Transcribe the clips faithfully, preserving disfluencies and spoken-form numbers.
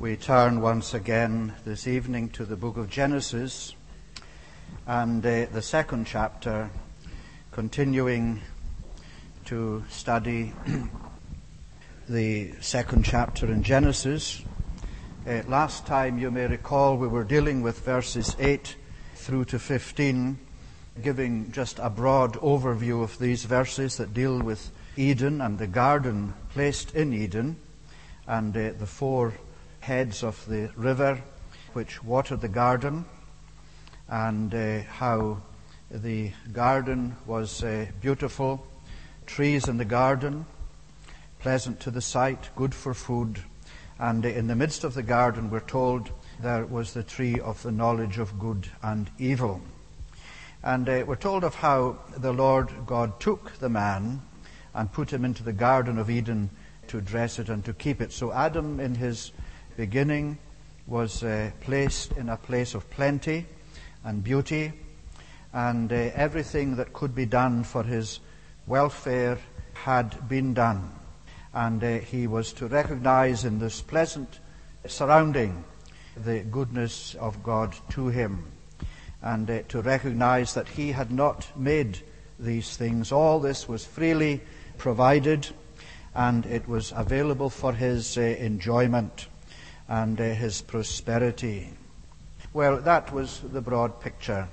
We turn once again this evening to the book of Genesis and uh, the second chapter, continuing to study the second chapter in Genesis. Uh, last time, you may recall, we were dealing with verses eight through to fifteen, giving just a broad overview of these verses that deal with Eden and the garden placed in Eden, and uh, the four heads of the river which watered the garden, and uh, how the garden was uh, beautiful, trees in the garden, pleasant to the sight, good for food, and uh, in the midst of the garden, we're told, there was the tree of the knowledge of good and evil. And uh, we're told of how the Lord God took the man and put him into the Garden of Eden to dress it and to keep it. So Adam, in his beginning, was uh, placed in a place of plenty and beauty, and uh, everything that could be done for his welfare had been done. And uh, he was to recognize in this pleasant surrounding the goodness of God to him, and uh, to recognize that he had not made these things. All this was freely provided, and it was available for his uh, enjoyment and uh, his prosperity. Well, that was the broad picture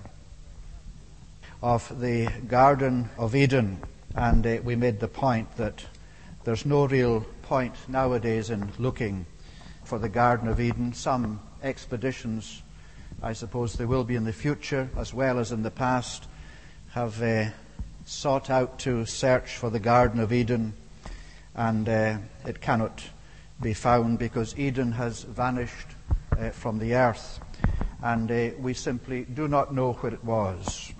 of the Garden of Eden, and uh, we made the point that there's no real point nowadays in looking for the Garden of Eden. Some expeditions, I suppose there will be in the future as well as in the past, have uh, sought out to search for the Garden of Eden, and uh, it cannot be found because Eden has vanished uh, from the earth, and uh, we simply do not know where it was.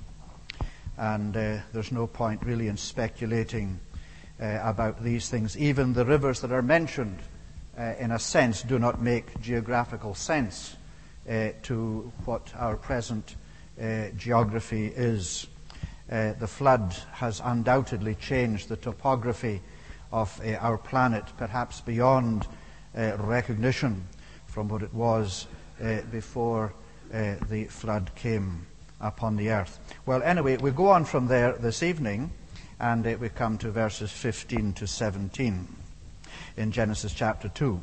And uh, there's no point really in speculating uh, about these things. Even the rivers that are mentioned, uh, in a sense, do not make geographical sense uh, to what our present uh, geography is. Uh, the flood has undoubtedly changed the topography of uh, our planet, perhaps beyond uh, recognition from what it was uh, before uh, the flood came upon the earth. Well, anyway, we go on from there this evening, and uh, we come to verses fifteen to seventeen in Genesis chapter two.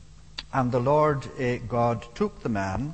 And the Lord uh, God took the man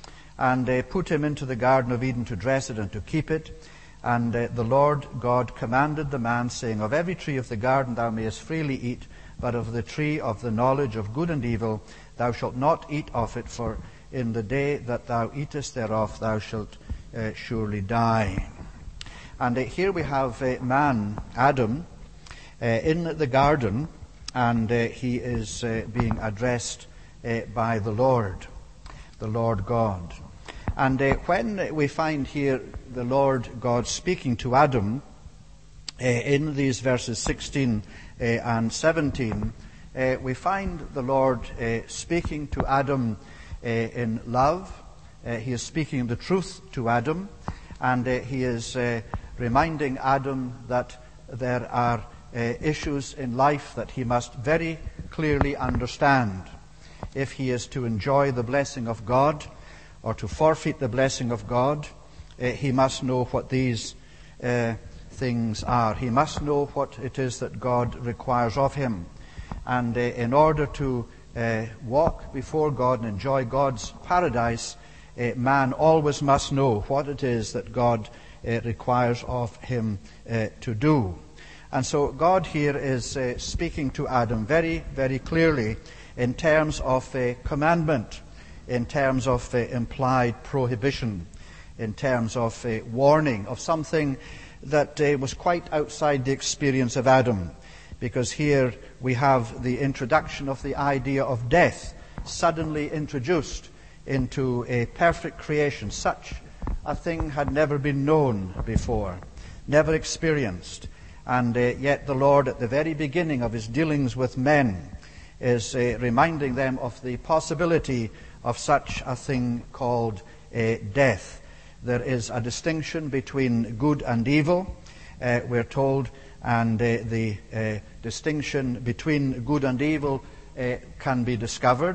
and uh, put him into the Garden of Eden to dress it and to keep it. And uh, the Lord God commanded the man, saying, Of every tree of the garden thou mayest freely eat, but of the tree of the knowledge of good and evil thou shalt not eat of it, for in the day that thou eatest thereof thou shalt uh, surely die. And uh, here we have uh, man, Adam, uh, in the garden, and uh, he is uh, being addressed uh, by the Lord, the Lord God. And uh, when we find here the Lord God speaking to Adam uh, in these verses sixteen uh, and seventeen, uh, we find the Lord uh, speaking to Adam uh, in love. Uh, he is speaking the truth to Adam, and uh, he is uh, reminding Adam that there are uh, issues in life that he must very clearly understand if he is to enjoy the blessing of God, or to forfeit the blessing of God. Uh, he must know what these uh, things are. He must know what it is that God requires of him. And uh, in order to uh, walk before God and enjoy God's paradise, uh, man always must know what it is that God uh, requires of him uh, to do. And so God here is uh, speaking to Adam very, very clearly in terms of a commandment, in terms of uh, implied prohibition, in terms of uh, warning of something that uh, was quite outside the experience of Adam. Because here we have the introduction of the idea of death suddenly introduced into a perfect creation. Such a thing had never been known before, never experienced. And uh, yet the Lord, at the very beginning of his dealings with men, is uh, reminding them of the possibility of such a thing called uh, death. There is a distinction between good and evil, uh, we're told, and uh, the uh, distinction between good and evil uh, can be discovered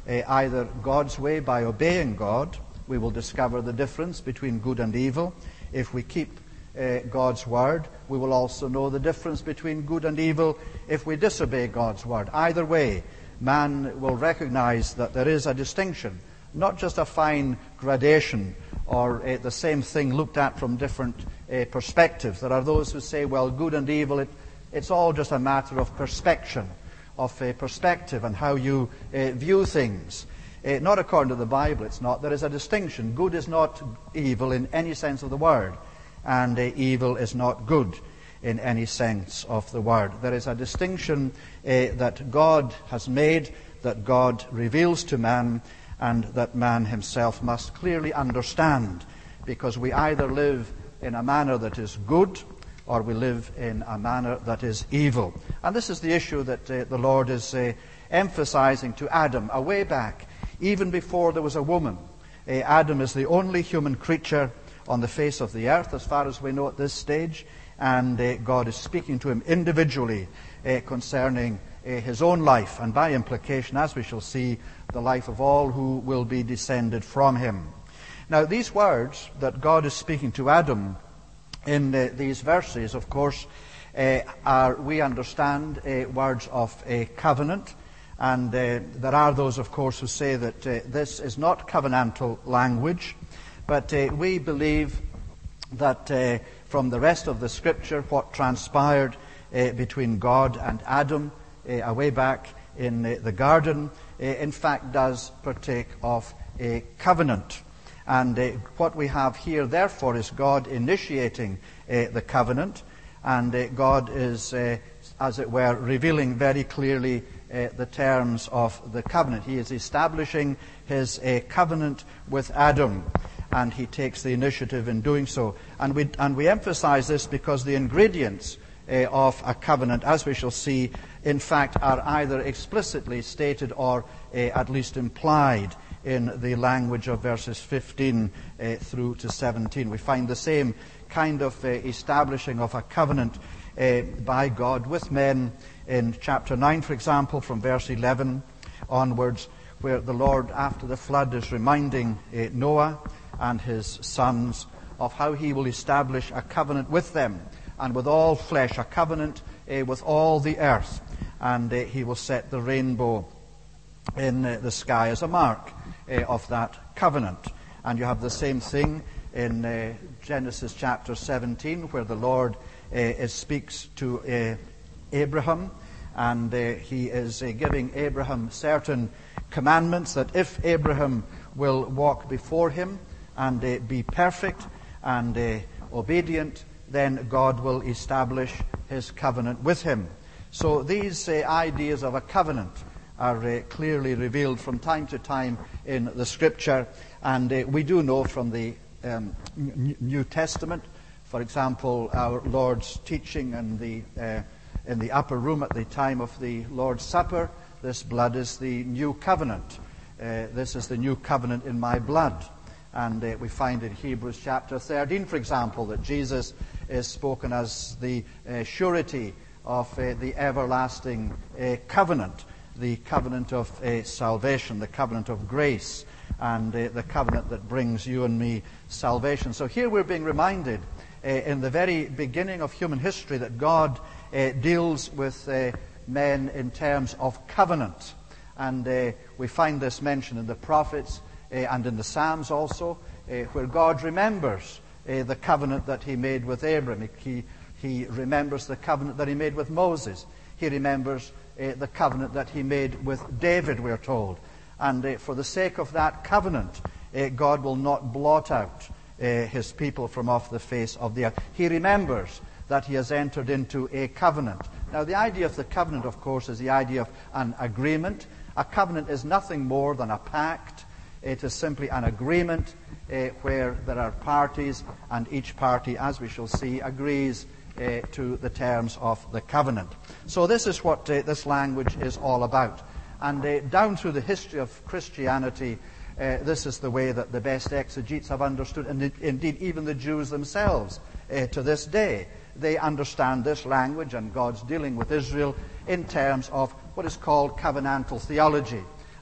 uh, either God's way by obeying God, we will discover the difference between good and evil. If we keep uh, God's word, we will also know the difference between good and evil if we disobey God's word. Either way, man will recognize that there is a distinction, not just a fine gradation or uh, the same thing looked at from different uh, perspectives. There are those who say, well, good and evil, it, it's all just a matter of perspection, of uh, perspective and how you uh, view things. Uh, not according to the Bible, it's not. There is a distinction. Good is not evil in any sense of the word, and uh, evil is not good in any sense of the word. There is a distinction uh, that God has made, that God reveals to man, and that man himself must clearly understand, because we either live in a manner that is good, or we live in a manner that is evil. And this is the issue that uh, the Lord is uh, emphasizing to Adam, a way back, even before there was a woman. Uh, Adam is the only human creature on the face of the earth, as far as we know at this stage, and uh, God is speaking to him individually uh, concerning uh, his own life, and by implication, as we shall see, the life of all who will be descended from him. Now, these words that God is speaking to Adam in uh, these verses, of course, uh, are, we understand, uh, words of a covenant. And uh, there are those, of course, who say that uh, this is not covenantal language, but uh, we believe that uh, from the rest of the Scripture, what transpired uh, between God and Adam uh, away back in uh, the garden, uh, in fact, does partake of a covenant. And uh, what we have here, therefore, is God initiating uh, the covenant, and uh, God is, uh, as it were, revealing very clearly Uh, the terms of the covenant. He is establishing his uh, covenant with Adam, and he takes the initiative in doing so. And we and we emphasize this because the ingredients uh, of a covenant, as we shall see, in fact, are either explicitly stated or uh, at least implied in the language of verses fifteen uh, through to seventeen. We find the same kind of uh, establishing of a covenant uh, by God with men in chapter nine, for example, from verse eleven onwards, where the Lord, after the flood, is reminding uh, Noah and his sons of how he will establish a covenant with them and with all flesh, a covenant uh, with all the earth. And uh, he will set the rainbow in uh, the sky as a mark uh, of that covenant. And you have the same thing in uh, Genesis chapter seventeen, where the Lord uh, speaks to uh, Abraham, and uh, he is uh, giving Abraham certain commandments that if Abraham will walk before him and uh, be perfect and uh, obedient, then God will establish his covenant with him. So these uh, ideas of a covenant are uh, clearly revealed from time to time in the Scripture, and uh, we do know from the um, New Testament, for example, our Lord's teaching and the uh, in the upper room at the time of the Lord's Supper, this blood is the new covenant. Uh, this is the new covenant in my blood. And uh, we find in Hebrews chapter thirteen, for example, that Jesus is spoken as the uh, surety of uh, the everlasting uh, covenant, the covenant of uh, salvation, the covenant of grace, and uh, the covenant that brings you and me salvation. So here we're being reminded uh, in the very beginning of human history that God Uh, deals with uh, men in terms of covenant. And uh, we find this mentioned in the prophets uh, and in the Psalms also, uh, where God remembers uh, the covenant that he made with Abraham. He, he remembers the covenant that he made with Moses. He remembers uh, the covenant that he made with David, we're told. And uh, for the sake of that covenant, uh, God will not blot out uh, his people from off the face of the earth. He remembers that he has entered into a covenant. Now, the idea of the covenant, of course, is the idea of an agreement. A covenant is nothing more than a pact. It is simply an agreement uh, where there are parties, and each party, as we shall see, agrees uh, to the terms of the covenant. So this is what uh, this language is all about. And uh, down through the history of Christianity, uh, this is the way that the best exegetes have understood, and indeed even the Jews themselves uh, to this day. They understand this language and God's dealing with Israel in terms of what is called covenantal theology.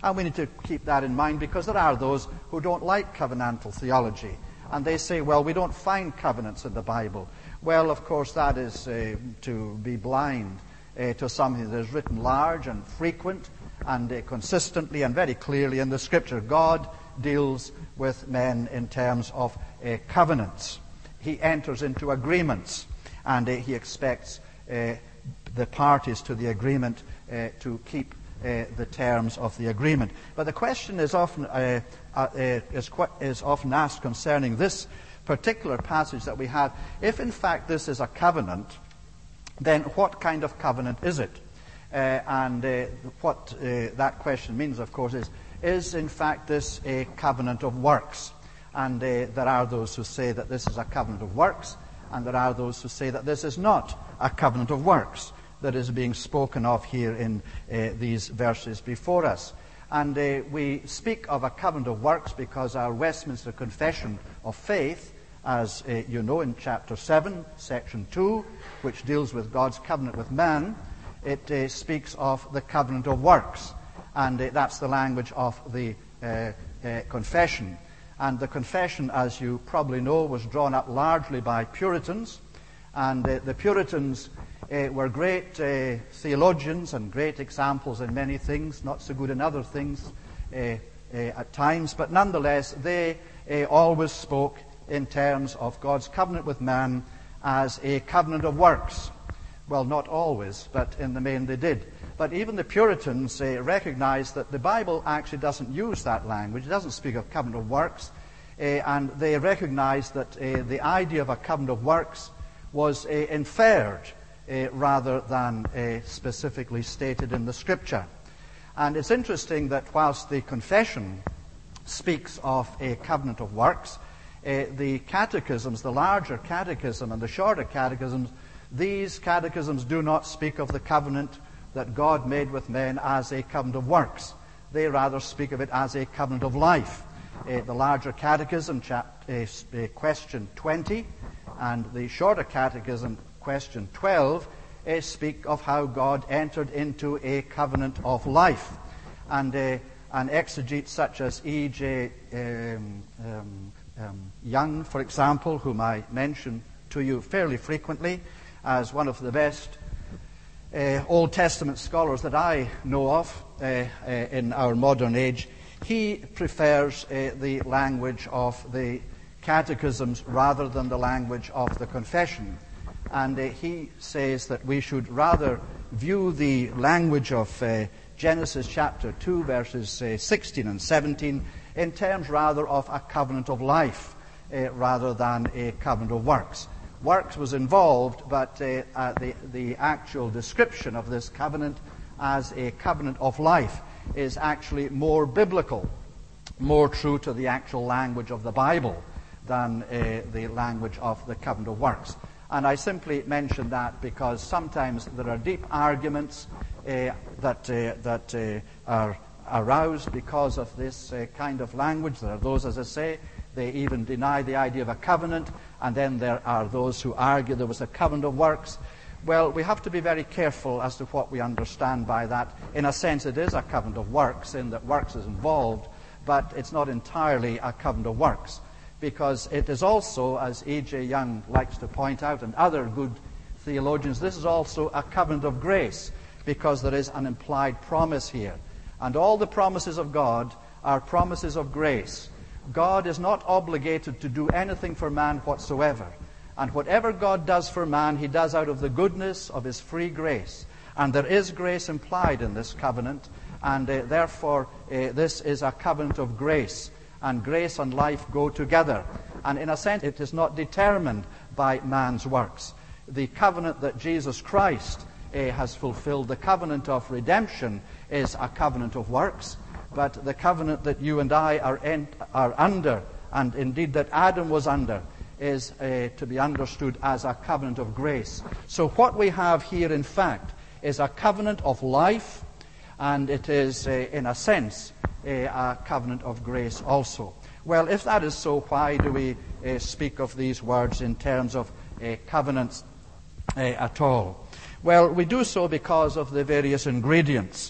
And we need to keep that in mind, because there are those who don't like covenantal theology. And they say, well, we don't find covenants in the Bible. Well, of course, that is uh, to be blind uh, to something that is written large and frequent and uh, consistently and very clearly in the Scripture. God deals with men in terms of uh, covenants. He enters into agreements, and uh, he expects uh, the parties to the agreement uh, to keep uh, the terms of the agreement. But the question is often uh, uh, is, qu- is often asked concerning this particular passage that we have. If in fact this is a covenant, then what kind of covenant is it? Uh, and uh, what uh, that question means, of course, is, is in fact this a covenant of works? And uh, there are those who say that this is a covenant of works, and there are those who say that this is not a covenant of works that is being spoken of here in uh, these verses before us. And uh, we speak of a covenant of works because our Westminster Confession of Faith, as uh, you know, in chapter seven, section two, which deals with God's covenant with man, it uh, speaks of the covenant of works. And uh, that's the language of the uh, uh, confession. And the confession, as you probably know, was drawn up largely by Puritans. And uh, the Puritans uh, were great uh, theologians and great examples in many things, not so good in other things uh, uh, at times. But nonetheless, they uh, always spoke in terms of God's covenant with man as a covenant of works. Well, not always, but in the main they did. But even the Puritans uh, recognized that the Bible actually doesn't use that language. It doesn't speak of covenant of works. Uh, and they recognized that uh, the idea of a covenant of works was uh, inferred uh, rather than uh, specifically stated in the Scripture. And it's interesting that whilst the confession speaks of a covenant of works, uh, the catechisms, the larger catechism and the shorter catechisms, these catechisms do not speak of the covenant that God made with men as a covenant of works. They rather speak of it as a covenant of life. Uh, the larger catechism, chap, uh, uh, question twenty, and the shorter catechism, question twelve, uh, speak of how God entered into a covenant of life. And uh, an exegete such as E J Um, um, um, Young, for example, whom I mention to you fairly frequently as one of the best uh, Old Testament scholars that I know of uh, uh, in our modern age, he prefers uh, the language of the catechisms rather than the language of the confession. And uh, he says that we should rather view the language of uh, Genesis chapter two, verses uh, sixteen and seventeen, in terms rather of a covenant of life uh, rather than a covenant of works. Works was involved, but uh, uh, the, the actual description of this covenant as a covenant of life is actually more biblical, more true to the actual language of the Bible than uh, the language of the covenant of works. And I simply mention that because sometimes there are deep arguments uh, that, uh, that uh, are aroused because of this uh, kind of language. There are those, as I say, they even deny the idea of a covenant, and then there are those who argue there was a covenant of works. Well, we have to be very careful as to what we understand by that. In a sense, it is a covenant of works, in that works is involved, but it's not entirely a covenant of works, because it is also, as E J Young likes to point out, and other good theologians, this is also a covenant of grace, because there is an implied promise here. And all the promises of God are promises of grace. God is not obligated to do anything for man whatsoever. And whatever God does for man, he does out of the goodness of his free grace. And there is grace implied in this covenant, and uh, therefore uh, this is a covenant of grace. And grace and life go together. And in a sense, it is not determined by man's works. The covenant that Jesus Christ uh, has fulfilled, the covenant of redemption, is a covenant of works. But the covenant that you and I are, en- are under, and indeed that Adam was under, is uh, to be understood as a covenant of grace. So what we have here, in fact, is a covenant of life, and it is, uh, in a sense, uh, a covenant of grace also. Well, if that is so, why do we uh, speak of these words in terms of uh, covenants uh, at all? Well, we do so because of the various ingredients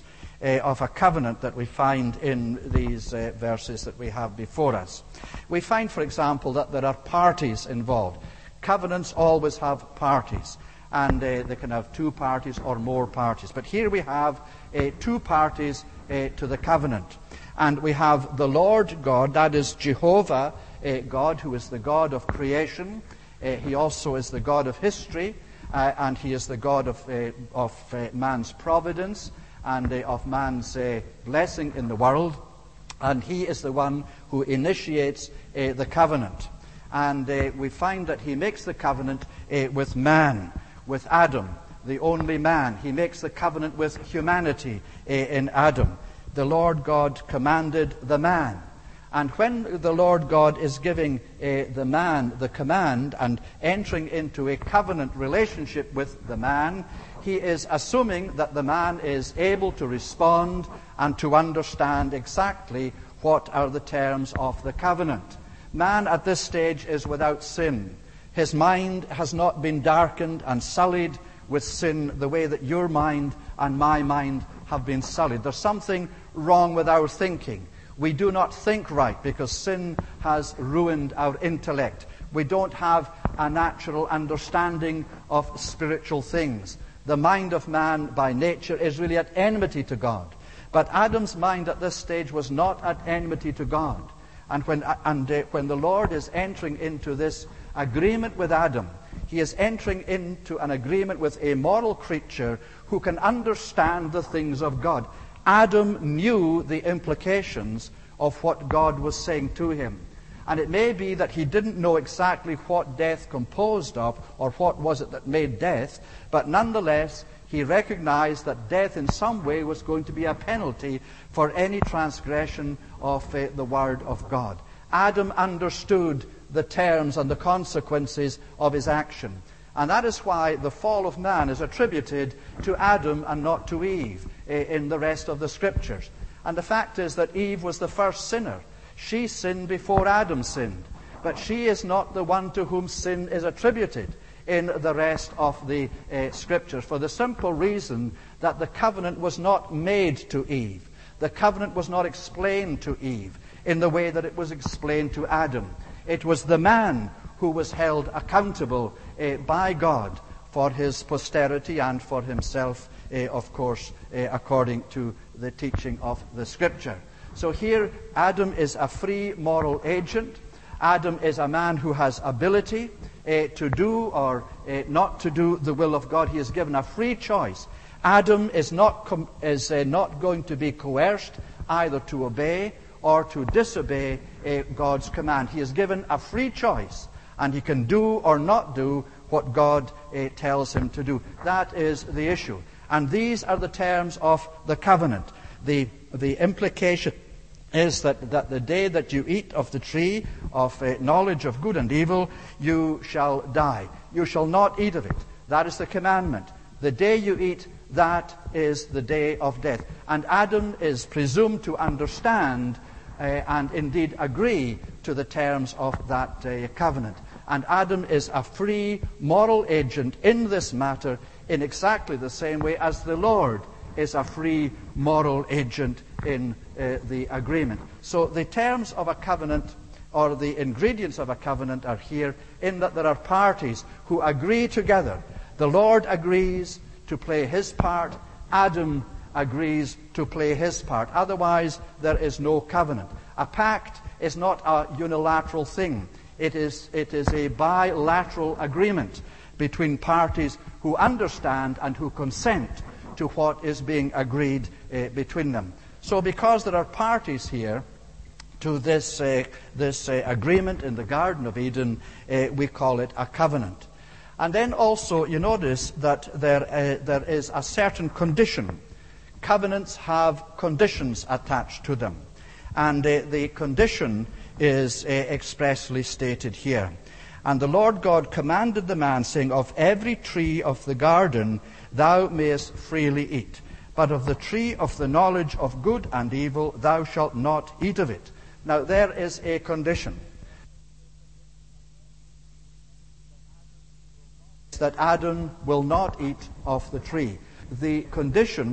uh, of a covenant that we find in these uh, verses that we have before us. We find, for example, that there are parties involved. Covenants always have parties, and uh, they can have two parties or more parties. But here we have uh, two parties uh, to the covenant. And we have the Lord God, that is Jehovah uh, God, who is the God of creation. Uh, he also is the God of history, uh, and he is the God of, uh, of uh, man's providence and uh, of man's uh, blessing in the world. And he is the one who initiates uh, the covenant. And uh, we find that he makes the covenant uh, with man, with Adam, the only man. He makes the covenant with humanity uh, in Adam. The Lord God commanded the man. And when the Lord God is giving uh, the man the command and entering into a covenant relationship with the man, he is assuming that the man is able to respond and to understand exactly what are the terms of the covenant. Man at this stage is without sin. His mind has not been darkened and sullied with sin the way that your mind and my mind have been sullied. There's something wrong with our thinking. We do not think right because sin has ruined our intellect. We don't have a natural understanding of spiritual things. The mind of man by nature is really at enmity to God. But Adam's mind at this stage was not at enmity to God. And when, and, uh, when the Lord is entering into this agreement with Adam, he is entering into an agreement with a moral creature who can understand the things of God. Adam knew the implications of what God was saying to him. And it may be that he didn't know exactly what death composed of, or what was it that made death, but nonetheless, he recognized that death in some way was going to be a penalty for any transgression of uh, the Word of God. Adam understood the terms and the consequences of his action. And that is why the fall of man is attributed to Adam and not to Eve uh, in the rest of the Scriptures. And the fact is that Eve was the first sinner. She sinned before Adam sinned. But she is not the one to whom sin is attributed in the rest of the uh, Scriptures, for the simple reason that the covenant was not made to Eve. The covenant was not explained to Eve in the way that it was explained to Adam. It was the man who was held accountable uh, by God for his posterity and for himself, uh, of course, uh, according to the teaching of the Scripture. So here, Adam is a free moral agent. Adam is a man who has ability uh, to do or uh, not to do the will of God. He is given a free choice. Adam is not com- is uh, not going to be coerced either to obey or to disobey uh, God's command. He is given a free choice, and he can do or not do what God uh, tells him to do. That is the issue. And these are the terms of the covenant. The, the implication is that, that the day that you eat of the tree of uh, knowledge of good and evil, you shall die. You shall not eat of it. That is the commandment. The day you eat, that is the day of death. And Adam is presumed to understand uh, and indeed agree to the terms of that uh, covenant. And Adam is a free moral agent in this matter in exactly the same way as the Lord is a free moral agent in uh, the agreement. So the terms of a covenant, or the ingredients of a covenant, are here in that there are parties who agree together. The Lord agrees to play his part. Adam agrees to play his part. Otherwise, there is no covenant. A pact is not a unilateral thing. It is, it is a bilateral agreement between parties who understand and who consent to what is being agreed uh, between them. So because there are parties here to this, uh, this uh, agreement in the Garden of Eden, uh, we call it a covenant. And then also you notice that there, uh, there is a certain condition. Covenants have conditions attached to them. And uh, the condition is uh, expressly stated here. And the Lord God commanded the man, saying, of every tree of the garden thou mayest freely eat, but of the tree of the knowledge of good and evil thou shalt not eat of it. Now there is a condition. That Adam will not eat of the tree. The condition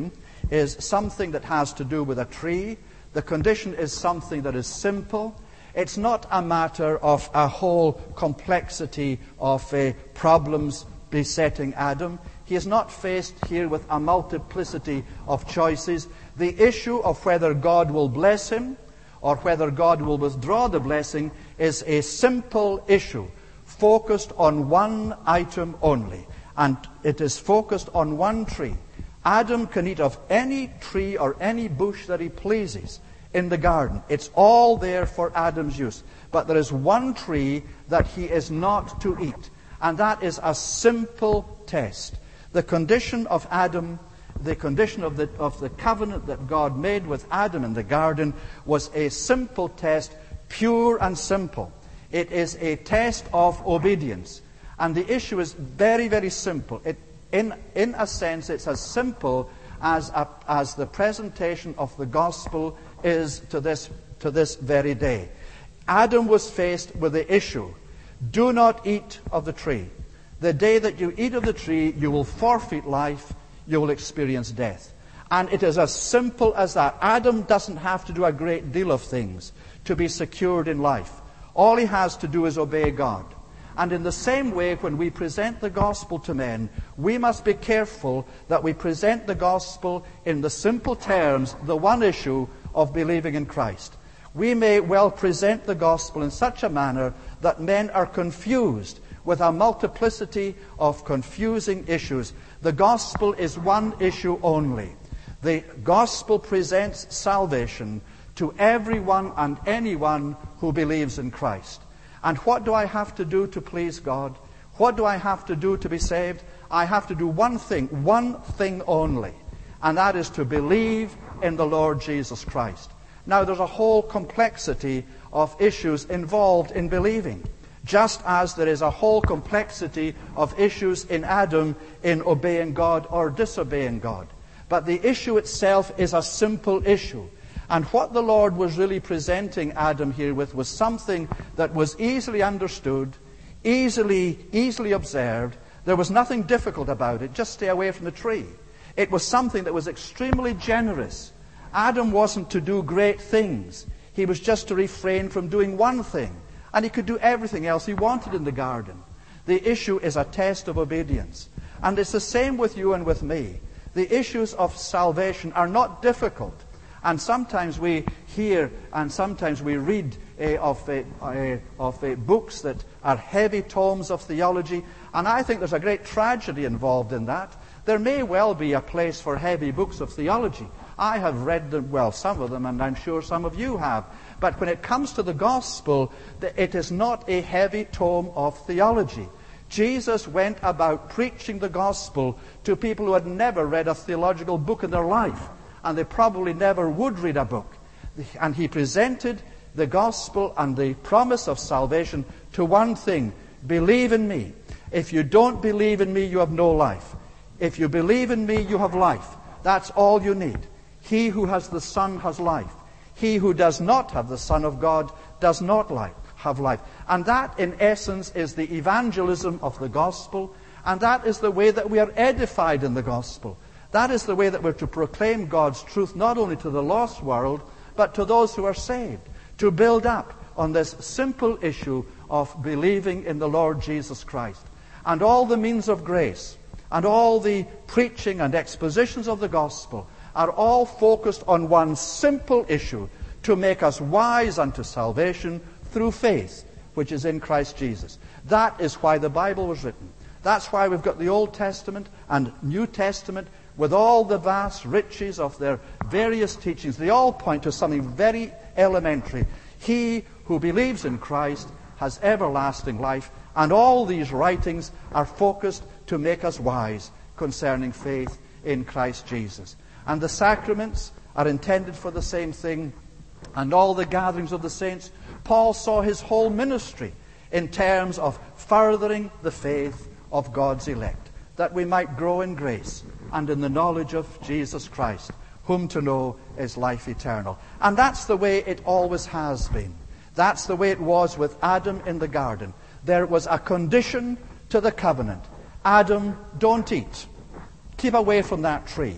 is something that has to do with a tree. The condition is something that is simple. It's not a matter of a whole complexity of uh, problems besetting Adam. He is not faced here with a multiplicity of choices. The issue of whether God will bless him or whether God will withdraw the blessing is a simple issue, focused on one item only. And it is focused on one tree. Adam can eat of any tree or any bush that he pleases in the garden. It's all there for Adam's use. But there is one tree that he is not to eat. And that is a simple test. The condition of Adam, the condition of the, of the covenant that God made with Adam in the garden was a simple test, pure and simple. It is a test of obedience. And the issue is very, very simple. It, in, in a sense, it's as simple as, a, as the presentation of the gospel is to this, to this very day. Adam was faced with the issue, do not eat of the tree. The day that you eat of the tree, you will forfeit life, you will experience death. And it is as simple as that. Adam doesn't have to do a great deal of things to be secured in life. All he has to do is obey God. And in the same way, when we present the gospel to men, we must be careful that we present the gospel in the simple terms, the one issue of believing in Christ. We may well present the gospel in such a manner that men are confused with a multiplicity of confusing issues. The gospel is one issue only. The gospel presents salvation to everyone and anyone who believes in Christ. And what do I have to do to please God? What do I have to do to be saved? I have to do one thing, one thing only, and that is to believe in the Lord Jesus Christ. Now, there's a whole complexity of issues involved in believing, just as there is a whole complexity of issues in Adam in obeying God or disobeying God. But the issue itself is a simple issue. And what the Lord was really presenting Adam here with was something that was easily understood, easily, easily observed. There was nothing difficult about it. Just stay away from the tree. It was something that was extremely generous. Adam wasn't to do great things. He was just to refrain from doing one thing. And he could do everything else he wanted in the garden. The issue is a test of obedience. And it's the same with you and with me. The issues of salvation are not difficult. And sometimes we hear and sometimes we read uh, of, uh, uh, of uh, books that are heavy tomes of theology. And I think there's a great tragedy involved in that. There may well be a place for heavy books of theology. I have read them, well, some of them, and I'm sure some of you have. But when it comes to the gospel, it is not a heavy tome of theology. Jesus went about preaching the gospel to people who had never read a theological book in their life. And they probably never would read a book. And he presented the gospel and the promise of salvation to one thing: believe in me. If you don't believe in me, you have no life. If you believe in me, you have life. That's all you need. He who has the Son has life. He who does not have the Son of God does not life, have life. And that, in essence, is the evangelism of the gospel. And that is the way that we are edified in the gospel. That is the way that we're to proclaim God's truth, not only to the lost world, but to those who are saved. To build up on this simple issue of believing in the Lord Jesus Christ. And all the means of grace, and all the preaching and expositions of the gospel are all focused on one simple issue: to make us wise unto salvation through faith, which is in Christ Jesus. That is why the Bible was written. That's why we've got the Old Testament and New Testament with all the vast riches of their various teachings. They all point to something very elementary. He who believes in Christ has everlasting life, and all these writings are focused to make us wise concerning faith in Christ Jesus. And the sacraments are intended for the same thing, and all the gatherings of the saints. Paul saw his whole ministry in terms of furthering the faith of God's elect, that we might grow in grace and in the knowledge of Jesus Christ, whom to know is life eternal. And that's the way it always has been. That's the way it was with Adam in the garden. There was a condition to the covenant. Adam, don't eat. Keep away from that tree.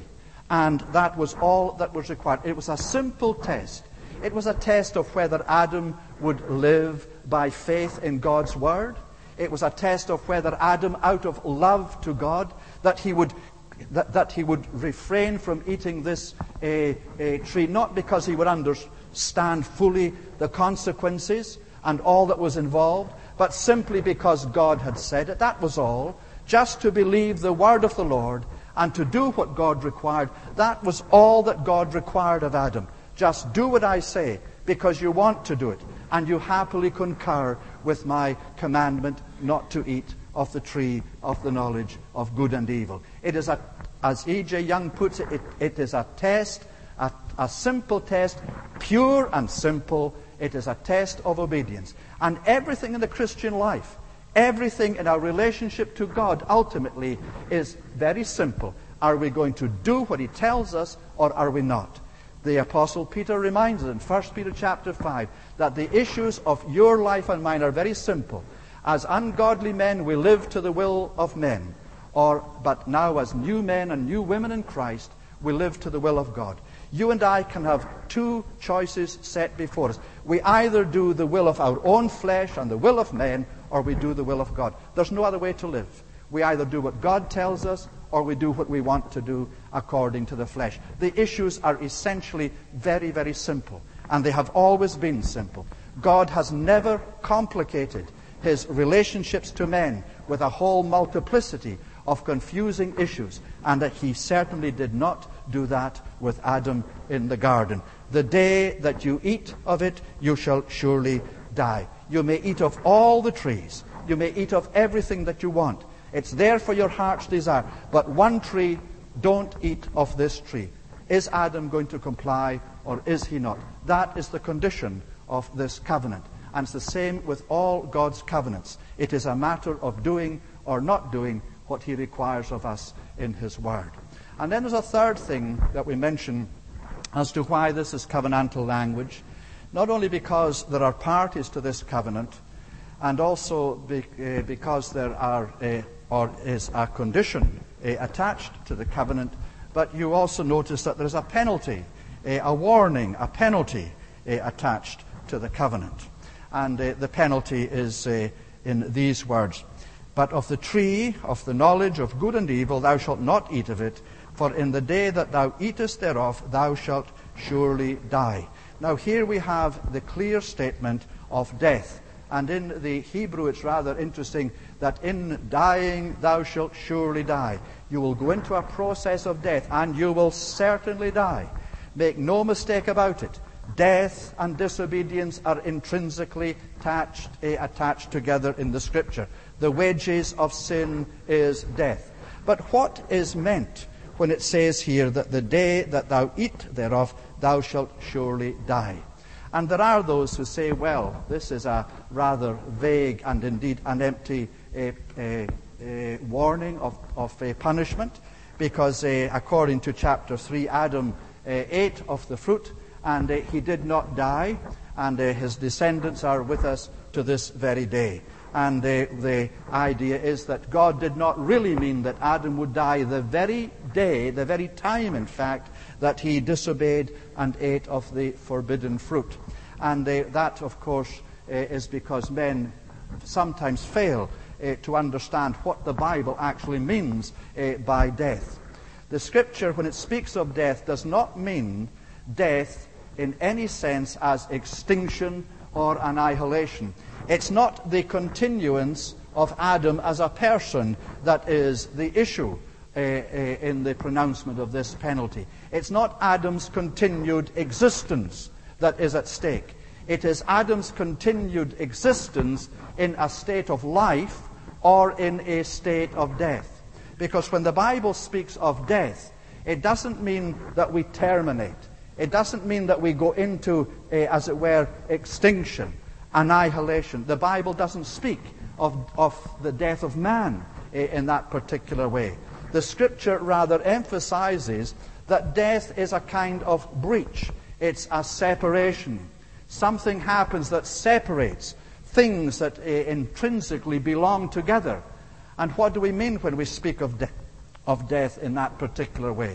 And that was all that was required. It was a simple test. It was a test of whether Adam would live by faith in God's word. It was a test of whether Adam, out of love to God, that he would that, that he would refrain from eating this a, a tree, not because he would understand fully the consequences and all that was involved, but simply because God had said it. That was all. Just to believe the word of the Lord and to do what God required. That was all that God required of Adam. Just do what I say because you want to do it, and you happily concur with my commandment not to eat of the tree of the knowledge of good and evil. It is, a, as E J Young puts it, it, it is a test, a, a simple test, pure and simple. It is a test of obedience. And everything in the Christian life, everything in our relationship to God ultimately is very simple. Are we going to do what he tells us, or are we not? The Apostle Peter reminds us in First Peter chapter five that the issues of your life and mine are very simple. As ungodly men, we live to the will of men. Or, but now as new men and new women in Christ, we live to the will of God. You and I can have two choices set before us. We either do the will of our own flesh and the will of men, or we do the will of God. There's no other way to live. We either do what God tells us, or we do what we want to do according to the flesh. The issues are essentially very, very simple, and they have always been simple. God has never complicated his relationships to men with a whole multiplicity of confusing issues, and that he certainly did not do that with Adam in the garden. The day that you eat of it, you shall surely die. You may eat of all the trees. You may eat of everything that you want. It's there for your heart's desire. But one tree, don't eat of this tree. Is Adam going to comply, or is he not? That is the condition of this covenant. And it's the same with all God's covenants. It is a matter of doing or not doing what he requires of us in his word. And then there's a third thing that we mention as to why this is covenantal language. Not only because there are parties to this covenant, and also be, uh, because there are uh, or is a condition uh, attached to the covenant, but you also notice that there's a penalty, uh, a warning, a penalty uh, attached to the covenant. And uh, the penalty is uh, in these words: "But of the tree of the knowledge of good and evil thou shalt not eat of it, for in the day that thou eatest thereof thou shalt surely die." Now here we have the clear statement of death. And in the Hebrew it's rather interesting that in dying thou shalt surely die. You will go into a process of death, and you will certainly die. Make no mistake about it. Death and disobedience are intrinsically attached, uh, attached together in the Scripture. The wages of sin is death. But what is meant when it says here that the day that thou eat thereof thou shalt surely die? And there are those who say, well, this is a rather vague and indeed an empty uh, uh, uh, warning of, of uh, punishment, because uh, according to chapter three, Adam uh, ate of the fruit, and uh, he did not die, and uh, his descendants are with us to this very day. And uh, the idea is that God did not really mean that Adam would die the very day, the very time, in fact, that he disobeyed and ate of the forbidden fruit. And uh, that, of course, uh, is because men sometimes fail uh, to understand what the Bible actually means uh, by death. The Scripture, when it speaks of death, does not mean death in any sense as extinction or annihilation. It's not the continuance of Adam as a person that is the issue uh, uh, in the pronouncement of this penalty. It's not Adam's continued existence that is at stake. It is Adam's continued existence in a state of life or in a state of death. Because when the Bible speaks of death, it doesn't mean that we terminate. It doesn't mean that we go into, uh, as it were, extinction, annihilation. The Bible doesn't speak of, of the death of man uh, in that particular way. The Scripture rather emphasizes that death is a kind of breach. It's a separation. Something happens that separates things that uh, intrinsically belong together. And what do we mean when we speak of, de- of death in that particular way?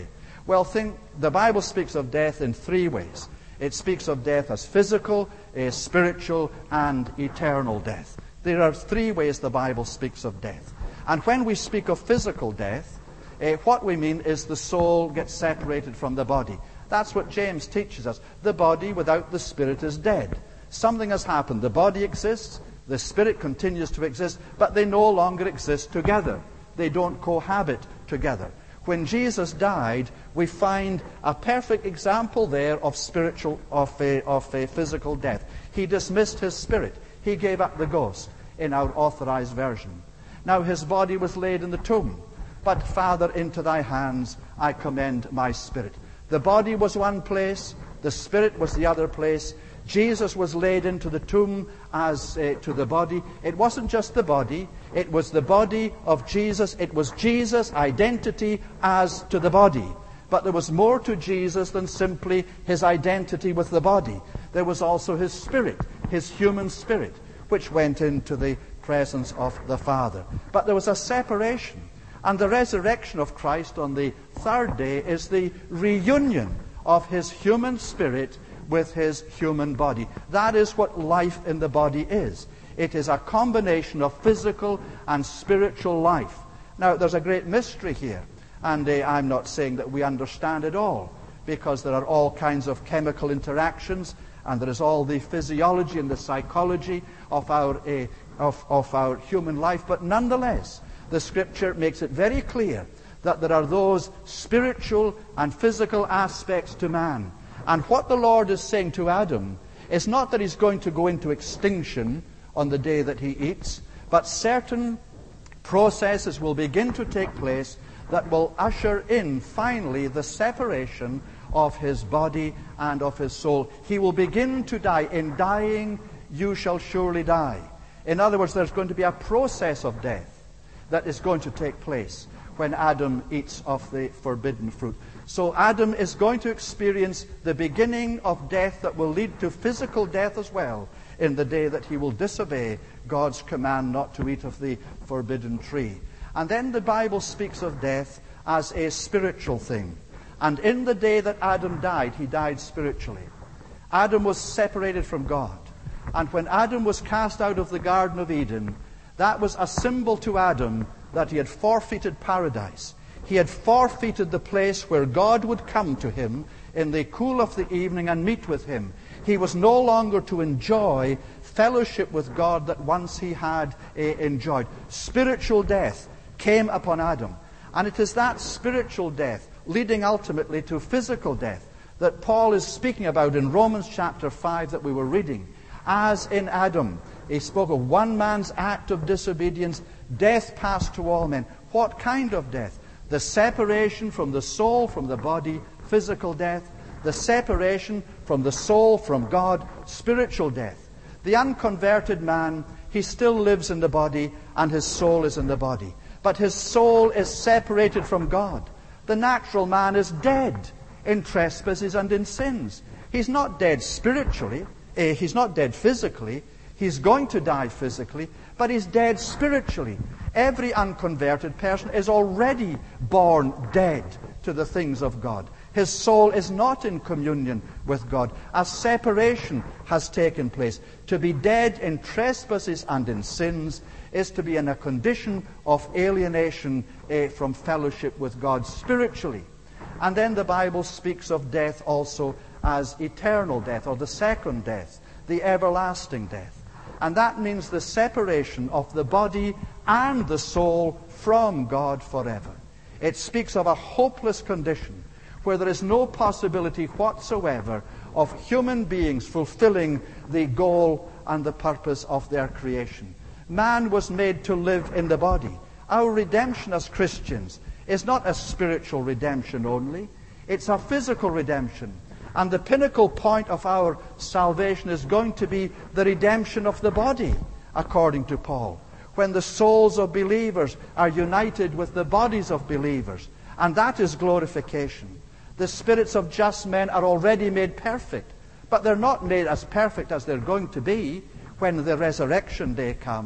Well, think, the Bible speaks of death in three ways. It speaks of death as physical, uh, spiritual, and eternal death. There are three ways the Bible speaks of death. And when we speak of physical death, uh, what we mean is the soul gets separated from the body. That's what James teaches us. The body without the spirit is dead. Something has happened. The body exists, the spirit continues to exist, but they no longer exist together. They don't cohabit together. When Jesus died, we find a perfect example there of spiritual, of a, of a physical death. He dismissed his spirit. He gave up the ghost in our authorized version. Now his body was laid in the tomb. But Father, into thy hands I commend my spirit. The body was one place, the spirit was the other place. Jesus was laid into the tomb as uh, to the body. It wasn't just the body, it was the body of Jesus. It was Jesus' identity as to the body. But there was more to Jesus than simply his identity with the body. There was also his spirit, his human spirit, which went into the presence of the Father. But there was a separation. And the resurrection of Christ on the third day is the reunion of his human spirit with his human body. That is what life in the body is. It is a combination of physical and spiritual life. Now, there's a great mystery here, and uh, I'm not saying that we understand it all, because there are all kinds of chemical interactions, and there is all the physiology and the psychology of our, uh, of, of our human life. But nonetheless, the Scripture makes it very clear that there are those spiritual and physical aspects to man. And what the Lord is saying to Adam is not that he's going to go into extinction on the day that he eats, but certain processes will begin to take place that will usher in finally the separation of his body and of his soul. He will begin to die. In dying, you shall surely die. In other words, there's going to be a process of death that is going to take place when Adam eats of the forbidden fruit. So Adam is going to experience the beginning of death that will lead to physical death as well in the day that he will disobey God's command not to eat of the forbidden tree. And then the Bible speaks of death as a spiritual thing. And in the day that Adam died, he died spiritually. Adam was separated from God. And when Adam was cast out of the Garden of Eden, that was a symbol to Adam that he had forfeited paradise. He had forfeited the place where God would come to him in the cool of the evening and meet with him. He was no longer to enjoy fellowship with God that once he had uh, enjoyed. Spiritual death came upon Adam. And it is that spiritual death, leading ultimately to physical death, that Paul is speaking about in Romans chapter five that we were reading. As in Adam, he spoke of one man's act of disobedience, death passed to all men. What kind of death? The separation from the soul, from the body, physical death. The separation from the soul, from God, spiritual death. The unconverted man, he still lives in the body and his soul is in the body. But his soul is separated from God. The natural man is dead in trespasses and in sins. He's not dead spiritually. Eh, he's not dead physically. He's going to die physically, but he's dead spiritually. Every unconverted person is already born dead to the things of God. His soul is not in communion with God. A separation has taken place. To be dead in trespasses and in sins is to be in a condition of alienation eh, from fellowship with God spiritually. And then the Bible speaks of death also as eternal death, or the second death, the everlasting death. And that means the separation of the body and the soul from God forever. It speaks of a hopeless condition where there is no possibility whatsoever of human beings fulfilling the goal and the purpose of their creation. Man was made to live in the body. Our redemption as Christians is not a spiritual redemption only. It's a physical redemption. And the pinnacle point of our salvation is going to be the redemption of the body, according to Paul, when the souls of believers are united with the bodies of believers. And that is glorification. The spirits of just men are already made perfect, but they're not made as perfect as they're going to be when the resurrection day comes.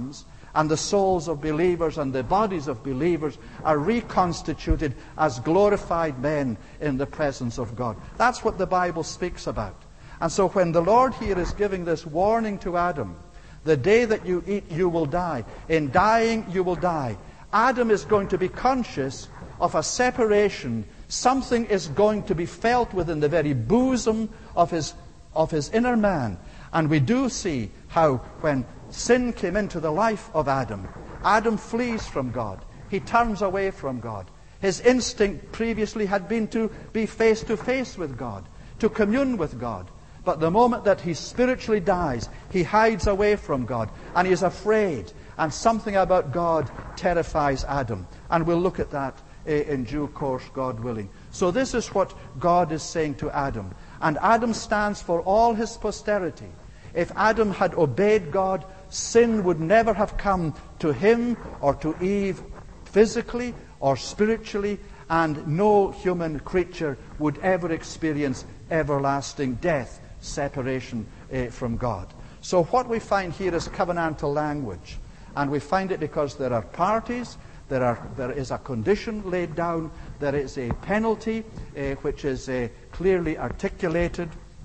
and the souls of believers and the bodies of believers are reconstituted as glorified men in the presence of God. That's what the Bible speaks about. And so when the Lord here is giving this warning to Adam, the day that you eat, you will die. In dying, you will die. Adam is going to be conscious of a separation. Something is going to be felt within the very bosom of his, of his inner man. And we do see how when sin came into the life of Adam, Adam flees from God. He turns away from God. His instinct previously had been to be face to face with God, to commune with God. But the moment that he spiritually dies, he hides away from God, and he is afraid. And something about God terrifies Adam. And we'll look at that in due course, God willing. So this is what God is saying to Adam. And Adam stands for all his posterity. If Adam had obeyed God, sin would never have come to him or to Eve physically or spiritually, and no human creature would ever experience everlasting death, separation uh, from God. So what we find here is covenantal language. And we find it because there are parties, there, are, there is a condition laid down, there is a penalty uh, which is uh, clearly articulated,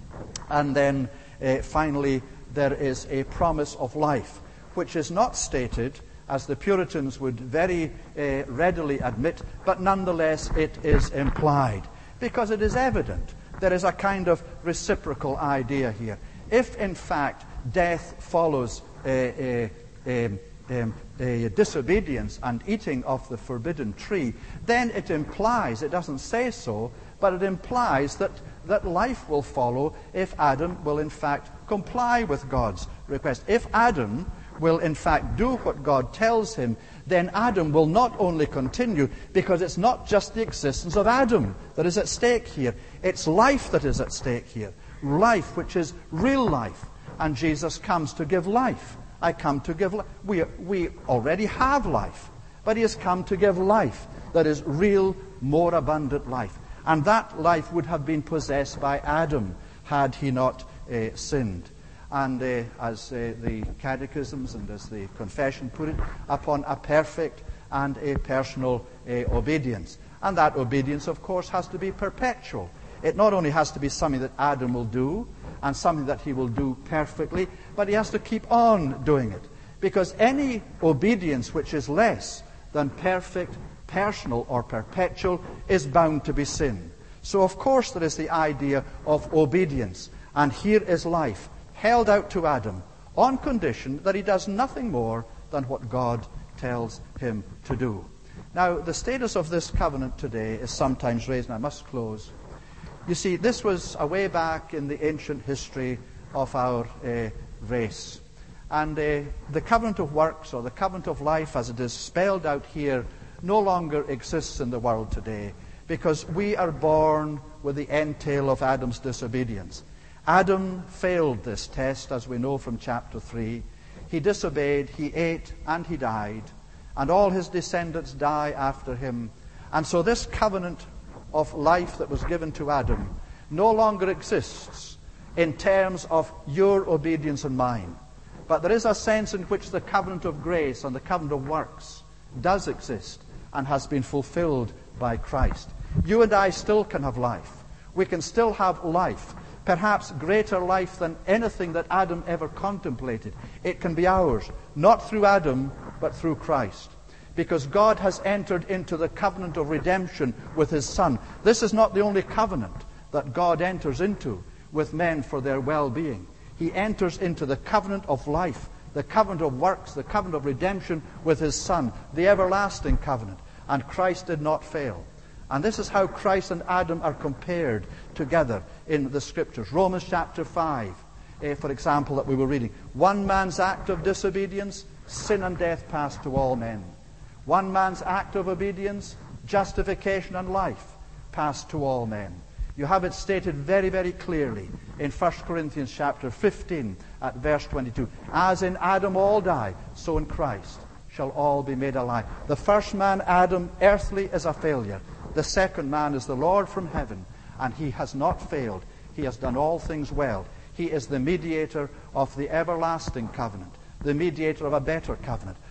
and then uh, finally there is a promise of life, which is not stated, as the Puritans would very uh, readily admit, but nonetheless it is implied, because it is evident. There is a kind of reciprocal idea here. If, in fact, death follows a, a, a, a, a disobedience and eating of the forbidden tree, then it implies, it doesn't say so, but it implies that, that life will follow if Adam will, in fact, comply with God's request. If Adam will, in fact, do what God tells him, then Adam will not only continue, because it's not just the existence of Adam that is at stake here. It's life that is at stake here. Life, which is real life. And Jesus comes to give life. I come to give life. We, we already have life, but he has come to give life that is real, more abundant life. And that life would have been possessed by Adam had he not uh, sinned. And uh, as uh, the catechisms and as the confession put it, upon a perfect and a personal uh, obedience. And that obedience, of course, has to be perpetual. It not only has to be something that Adam will do, and something that he will do perfectly, but he has to keep on doing it. Because any obedience which is less than perfect, personal, or perpetual is bound to be sin. So, of course, there is the idea of obedience. And here is life held out to Adam on condition that he does nothing more than what God tells him to do. Now, the status of this covenant today is sometimes raised, and I must close. You see, this was a way back in the ancient history of our uh, race. And uh, the covenant of works, or the covenant of life as it is spelled out here, no longer exists in the world today, because we are born with the entail of Adam's disobedience. Adam failed this test, as we know from chapter three. He disobeyed, he ate, and he died. And all his descendants die after him. And so this covenant of life that was given to Adam no longer exists in terms of your obedience and mine. But there is a sense in which the covenant of grace and the covenant of works does exist and has been fulfilled by Christ. You and I still can have life. We can still have life. Perhaps greater life than anything that Adam ever contemplated. It can be ours, not through Adam, but through Christ. Because God has entered into the covenant of redemption with his Son. This is not the only covenant that God enters into with men for their well-being. He enters into the covenant of life, the covenant of works, the covenant of redemption with his Son, the everlasting covenant. And Christ did not fail. And this is how Christ and Adam are compared together in the Scriptures. Romans chapter five, eh, for example, that we were reading. One man's act of disobedience, sin and death passed to all men. One man's act of obedience, justification and life passed to all men. You have it stated very, very clearly in First Corinthians chapter fifteen at verse twenty-two. As in Adam all die, so in Christ shall all be made alive. The first man, Adam, earthly, is a failure. The second man is the Lord from heaven, and he has not failed. He has done all things well. He is the mediator of the everlasting covenant, the mediator of a better covenant.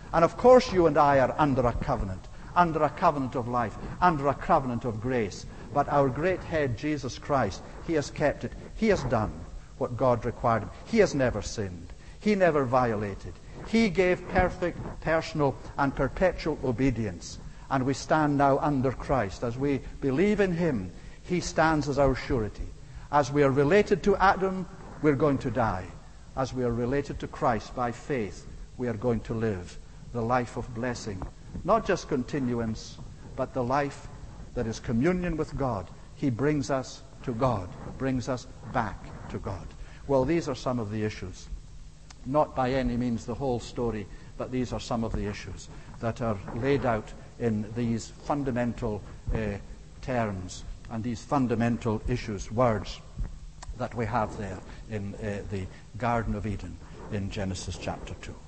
And of course you and I are under a covenant, under a covenant of life, under a covenant of grace. But our great head, Jesus Christ, he has kept it. He has done what God required him. He has never sinned. He never violated. He gave perfect, personal, and perpetual obedience. And we stand now under Christ. As we believe in him, he stands as our surety. As we are related to Adam, we're going to die. As we are related to Christ by faith, we are going to live the life of blessing. Not just continuance, but the life that is communion with God. He brings us to God, brings us back to God. Well, these are some of the issues. Not by any means the whole story, but these are some of the issues that are laid out in these fundamental uh, terms and these fundamental issues, words that we have there in uh, the Garden of Eden in Genesis chapter two.